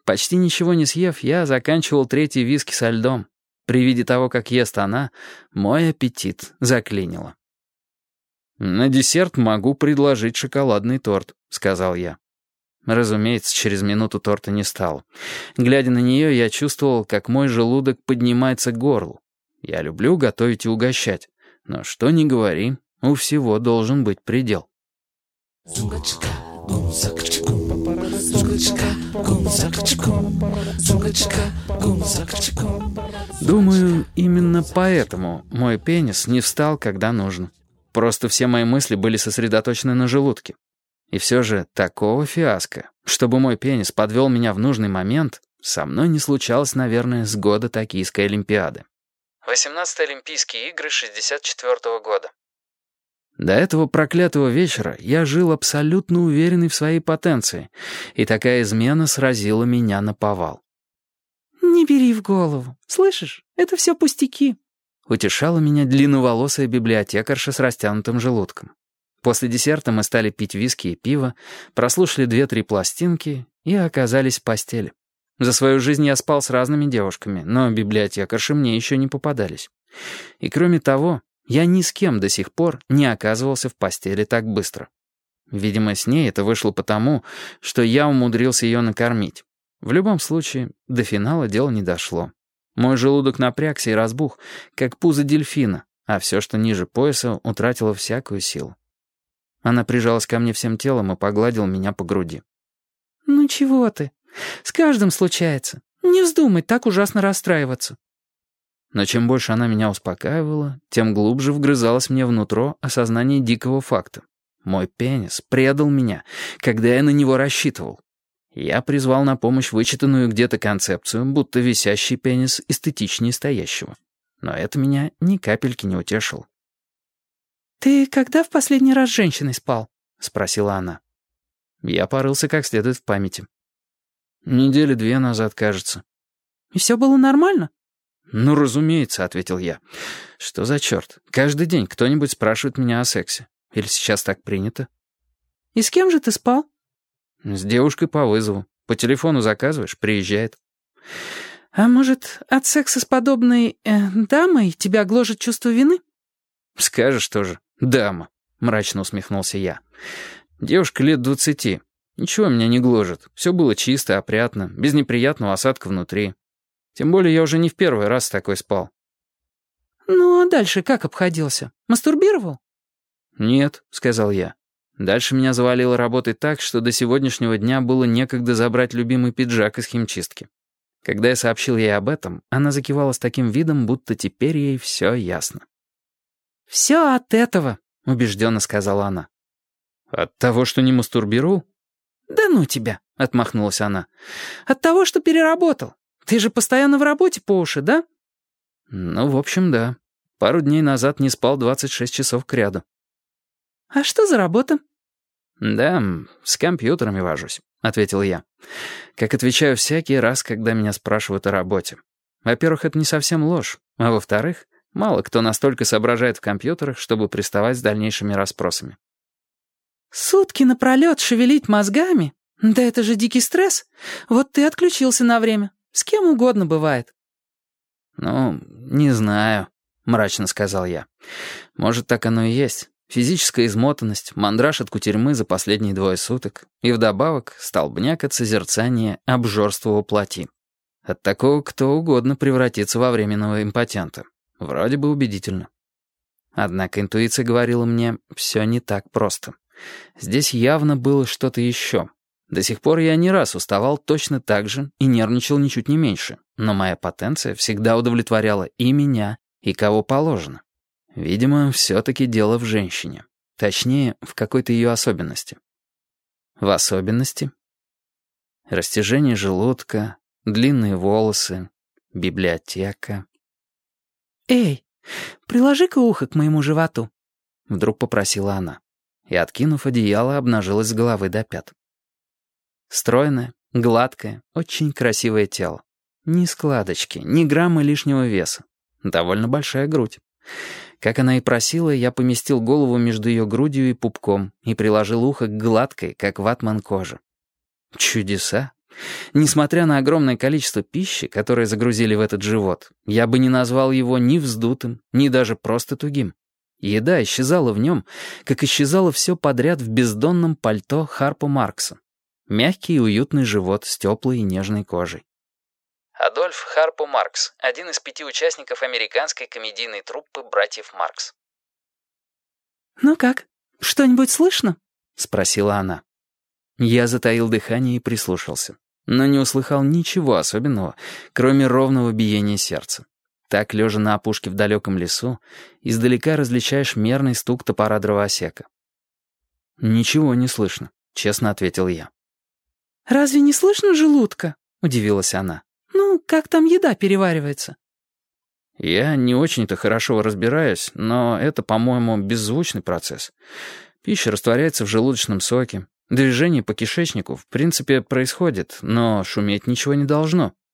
Почти ничего не съев, я заканчивал третий виски со льдом. При виде того, как ест она, мой аппетит заклинило. «На десерт могу предложить шоколадный торт», — сказал я. Разумеется, через минуту торта не стало. Глядя на нее, я чувствовал, как мой желудок поднимается к горлу. Я люблю готовить и угощать, но что ни говори, у всего должен быть предел. Думаю, именно поэтому мой пенис не встал, когда нужно. Просто все мои мысли были сосредоточены на желудке. И все же такого фиаско, чтобы мой пенис подвел меня в нужный момент, со мной не случалось, наверное, с года Токийской Олимпиады. 18-е Олимпийские игры 64-го года. До этого проклятого вечера я жил абсолютно уверенный в своей потенции, и такая измена сразила меня наповал. «Не бери в голову, слышишь? Это все пустяки», — утешала меня длинноволосая библиотекарша с растянутым желудком. После десерта мы стали пить виски и пиво, прослушали 2-3 пластинки и оказались в постели. За свою жизнь я спал с разными девушками, но библиотекарши мне еще не попадались. И кроме того, я ни с кем до сих пор не оказывался в постели так быстро. Видимо, с ней это вышло потому, что я умудрился ее накормить. В любом случае, до финала дело не дошло. Мой желудок напрягся и разбух, как пузо дельфина, а все, что ниже пояса, утратило всякую силу. Она прижалась ко мне всем телом и погладила меня по груди. «Ну чего ты? С каждым случается. Не вздумай так ужасно расстраиваться». Но чем больше она меня успокаивала, тем глубже вгрызалось мне внутрь осознание дикого факта. Мой пенис предал меня, когда я на него рассчитывал. Я призвал на помощь вычитанную где-то концепцию, будто висящий пенис эстетичнее стоящего. Но это меня ни капельки не утешило. «Ты когда в последний раз с женщиной спал?» — спросила она. Я порылся как следует в памяти. 2 недели назад, кажется. «И все было нормально?» «Ну, разумеется», — ответил я. «Что за черт? Каждый день кто-нибудь спрашивает меня о сексе. Или сейчас так принято?» «И с кем же ты спал?» «С девушкой по вызову. По телефону заказываешь, приезжает». «А может, от секса с подобной дамой тебя гложет чувство вины?» «Скажешь тоже, дама», — мрачно усмехнулся я. «Девушка лет 20. Ничего меня не гложет. Все было чисто, опрятно, без неприятного осадка внутри. Тем более я уже не в первый раз с такой спал». «Ну, а дальше как обходился? Мастурбировал?» «Нет», — сказал я. Дальше меня завалило работать так, что до сегодняшнего дня было некогда забрать любимый пиджак из химчистки. Когда я сообщил ей об этом, она закивала с таким видом, будто теперь ей все ясно. «Все от этого», — убежденно сказала она. «От того, что не мастурбировал?» «Да ну тебя», — отмахнулась она. «От того, что переработал. Ты же постоянно в работе по уши, да?» «Ну, в общем, да. Пару дней назад не спал 26 часов кряду». «А что за работа?» «Да, с компьютерами вожусь», — ответил я. Как отвечаю всякий раз, когда меня спрашивают о работе. Во-первых, это не совсем ложь, а во-вторых, мало кто настолько соображает в компьютерах, чтобы приставать с дальнейшими расспросами. «Сутки напролет шевелить мозгами? Да это же дикий стресс. Вот ты отключился на время. С кем угодно бывает». «Ну, не знаю», — мрачно сказал я. «Может, так оно и есть. Физическая измотанность, мандраж от кутерьмы за последние 2 суток и вдобавок столбняк от созерцания обжорства плоти. От такого кто угодно превратится во временного импотента. Вроде бы убедительно. Однако интуиция говорила мне, все не так просто. Здесь явно было что-то еще. До сих пор я не раз уставал точно так же и нервничал ничуть не меньше, но моя потенция всегда удовлетворяла и меня, и кого положено. Видимо, все-таки дело в женщине. Точнее, в какой-то ее особенности. В особенности? Растяжение желудка, длинные волосы, библиотека. «Эй, приложи-ка ухо к моему животу», — вдруг попросила она. И, откинув одеяло, обнажилась с головы до пят. Стройное, гладкое, очень красивое тело. Ни складочки, ни грамма лишнего веса. Довольно большая грудь. Как она и просила, я поместил голову между ее грудью и пупком и приложил ухо к гладкой, как ватман, коже. Чудеса. Несмотря на огромное количество пищи, которое загрузили в этот живот, я бы не назвал его ни вздутым, ни даже просто тугим. Еда исчезала в нем, как исчезало все подряд в бездонном пальто Харпо Маркса. Мягкий и уютный живот с теплой и нежной кожей. Адольф Харпо Маркс, один из 5 участников американской комедийной труппы «Братьев Маркс». «Ну как, что-нибудь слышно?» — спросила она. Я затаил дыхание и прислушался, но не услыхал ничего особенного, кроме ровного биения сердца. Так, лежа на опушке в далеком лесу, издалека различаешь мерный стук топора дровосека. «Ничего не слышно», — честно ответил я. «Разве не слышно желудка?» — удивилась она. «Ну, как там еда переваривается?» Я не очень-то хорошо разбираюсь, но это, по-моему, беззвучный процесс. Пища растворяется в желудочном соке. Движение по кишечнику, в принципе, происходит, но шуметь ничего не должно.